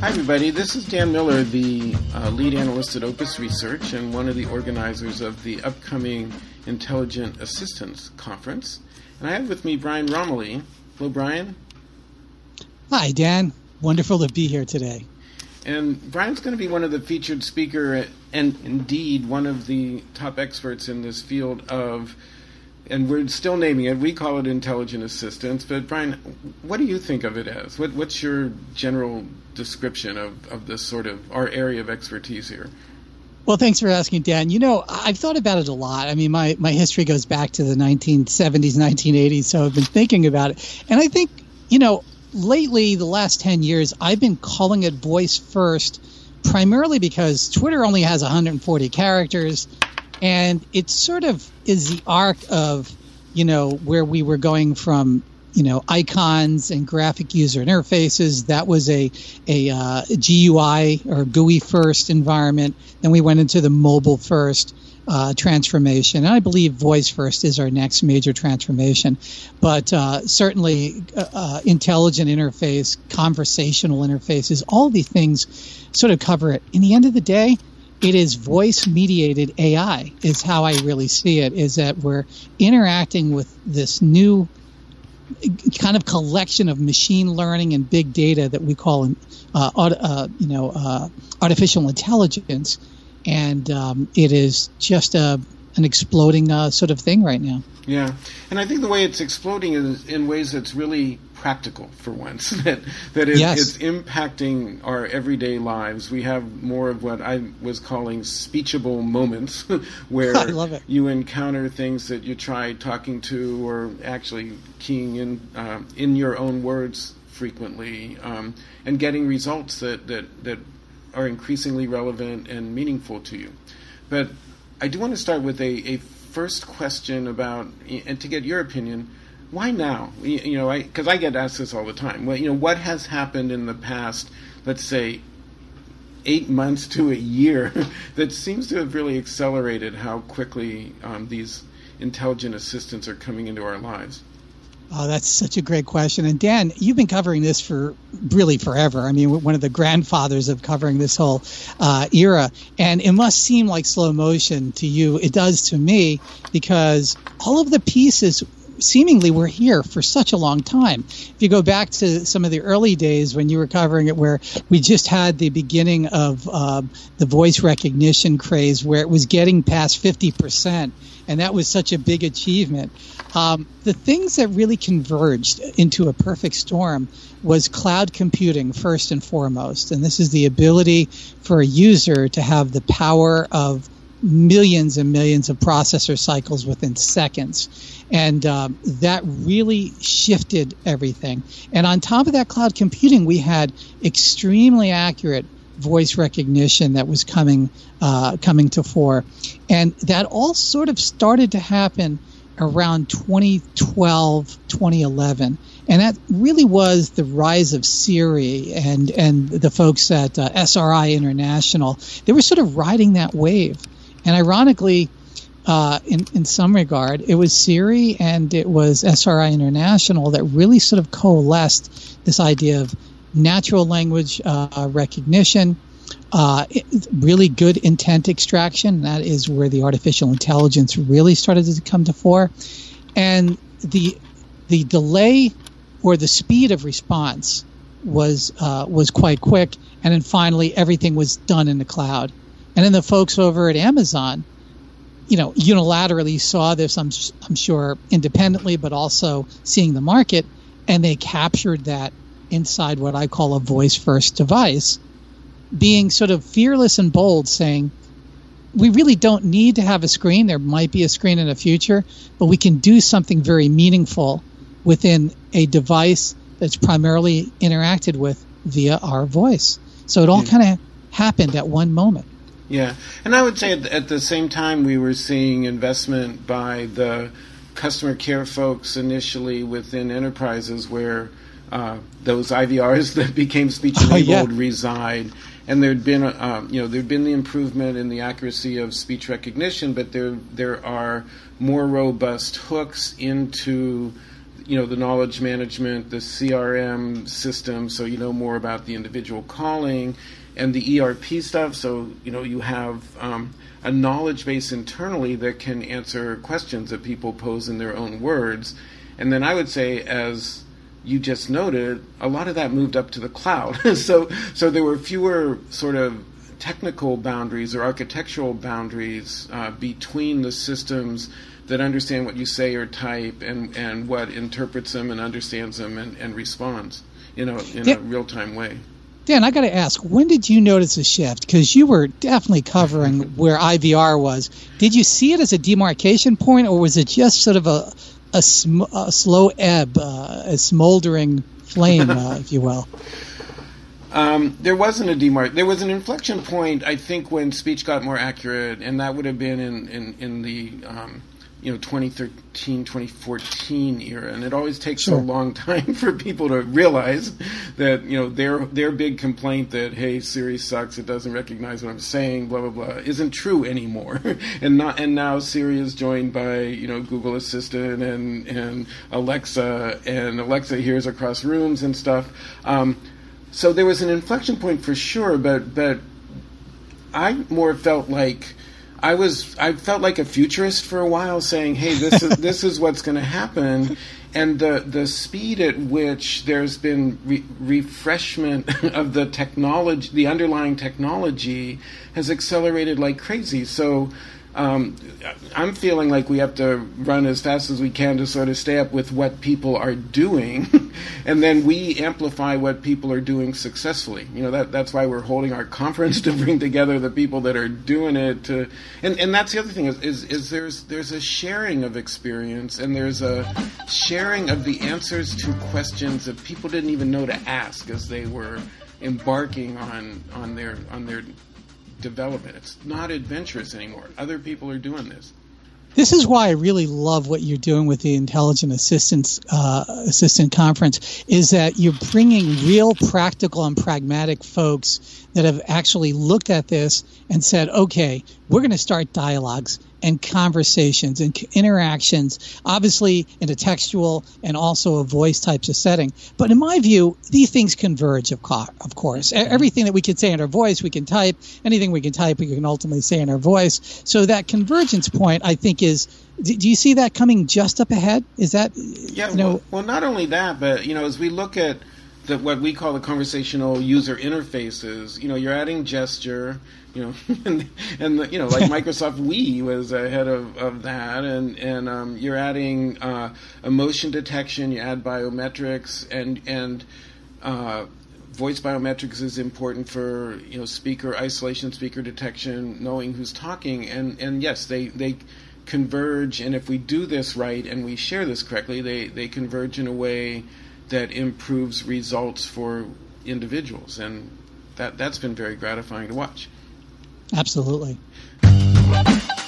Hi, everybody. This is Dan Miller, the lead analyst at Opus Research and one of the organizers of the upcoming Intelligent Assistance Conference. And I have with me Brian Romilly. Hello, Brian. Hi, Dan. Wonderful to be here today. And Brian's going to be one of the featured speaker and indeed one of the top experts in this field of, and we're still naming it, we call it intelligent assistance. But Brian, what do you think of it as? What's your general description of this sort of our area of expertise here? Well, thanks for asking, Dan. You know, I've thought about it a lot. I mean, my history goes back to the 1970s, 1980s, so I've been thinking about it. And I think, you know, lately, the last 10 years, I've been calling it voice first, primarily because Twitter only has 140 characters, and it sort of is the arc of, you know, where we were going from, you know, icons and graphic user interfaces. That was a GUI or GUI first environment. Then we went into the mobile first transformation. And I believe voice first is our next major transformation. But certainly intelligent interface, conversational interfaces, all these things sort of cover it. In the end of the day, it is voice-mediated AI is how I really see it, is that we're interacting with this new kind of collection of machine learning and big data that we call artificial intelligence. And it is just an exploding sort of thing right now. Yeah, and I think the way it's exploding is in ways that's really practical for once. that Yes. It's impacting our everyday lives. We have more of what I was calling speechable moments, where I love it. you encounter things that you try talking to or actually keying in your own words frequently, and getting results that are increasingly relevant and meaningful to you. But I do want to start with a first question about, and to get your opinion, why now? You know, because I get asked this all the time. Well, you know, what has happened in the past, let's say, 8 months to a year, that seems to have really accelerated how quickly these intelligent assistants are coming into our lives? Oh, that's such a great question. And Dan, you've been covering this for really forever. I mean, we're one of the grandfathers of covering this whole era. And it must seem like slow motion to you. It does to me, because all of the pieces seemingly were here for such a long time. If you go back to some of the early days when you were covering it, where we just had the beginning of the voice recognition craze, where it was getting past 50%. And that was such a big achievement. The things that really converged into a perfect storm was cloud computing first and foremost. And this is the ability for a user to have the power of millions and millions of processor cycles within seconds. And that really shifted everything. And on top of that cloud computing, we had extremely accurate voice recognition that was coming to fore. And that all sort of started to happen around 2012, 2011. And that really was the rise of Siri and the folks at SRI International. They were sort of riding that wave. And ironically, in some regard, it was Siri and it was SRI International that really sort of coalesced this idea of natural language recognition, really good intent extraction. That is where the artificial intelligence really started to come to fore. And the delay or the speed of response was quite quick. And then finally, everything was done in the cloud. And then the folks over at Amazon, you know, unilaterally saw this, I'm sure, independently, but also seeing the market, and they captured that inside what I call a voice-first device, being sort of fearless and bold, saying, we really don't need to have a screen. There might be a screen in the future, but we can do something very meaningful within a device that's primarily interacted with via our voice. So it all kind of happened at one moment. Yeah, and I would say at the same time we were seeing investment by the customer care folks initially within enterprises where those IVRs that became speech-enabled reside. And there'd been, there'd been the improvement in the accuracy of speech recognition, but there are more robust hooks into the knowledge management, the CRM system, so you know more about the individual calling, and the ERP stuff, so you have a knowledge base internally that can answer questions that people pose in their own words. And then I would say, as you just noted, a lot of that moved up to the cloud. so there were fewer sort of technical boundaries or architectural boundaries between the systems that understand what you say or type and what interprets them and understands them and responds in a real-time way. Dan, I got to ask, when did you notice a shift? Because you were definitely covering where IVR was. Did you see it as a demarcation point, or was it just sort of a slow ebb, a smoldering flame, if you will? There wasn't a there was an inflection point, I think, when speech got more accurate, and that would have been in the 2013, 2014 era, and it always takes a long time for people to realize that their big complaint that, hey, Siri sucks, it doesn't recognize what I'm saying, blah blah blah, isn't true anymore. and now Siri is joined by Google Assistant and Alexa, and Alexa hears across rooms and stuff. So there was an inflection point for sure, but I more felt like I felt like a futurist for a while, saying, "Hey, this is what's going to happen," and the speed at which there's been refreshment of the technology, the underlying technology, has accelerated like crazy. So I'm feeling like we have to run as fast as we can to sort of stay up with what people are doing, and then we amplify what people are doing successfully. That's why we're holding our conference, to bring together the people that are doing it. And that's the other thing is there's a sharing of experience, and there's a sharing of the answers to questions that people didn't even know to ask as they were embarking on their development. It's not adventurous anymore. Other people are doing this. This is why I really love what you're doing with the Intelligent Assistant Conference, is that you're bringing real practical and pragmatic folks that have actually looked at this and said, okay, we're going to start dialogues and conversations and interactions, obviously in a textual and also a voice types of setting. But in my view, these things converge, of course. Everything that we can say in our voice, we can type. Anything we can type, we can ultimately say in our voice. So that convergence point, I think, is, do you see that coming just up ahead? Is that, well, not only that, but, as we look at what we call the conversational user interfaces, you're adding gesture, and like Microsoft Wii was ahead of that, and you're adding emotion detection, you add biometrics, and voice biometrics is important for speaker isolation, speaker detection, knowing who's talking, and yes, they converge, and if we do this right and we share this correctly, they converge in a way that improves results for individuals, and that's been very gratifying to watch. Absolutely.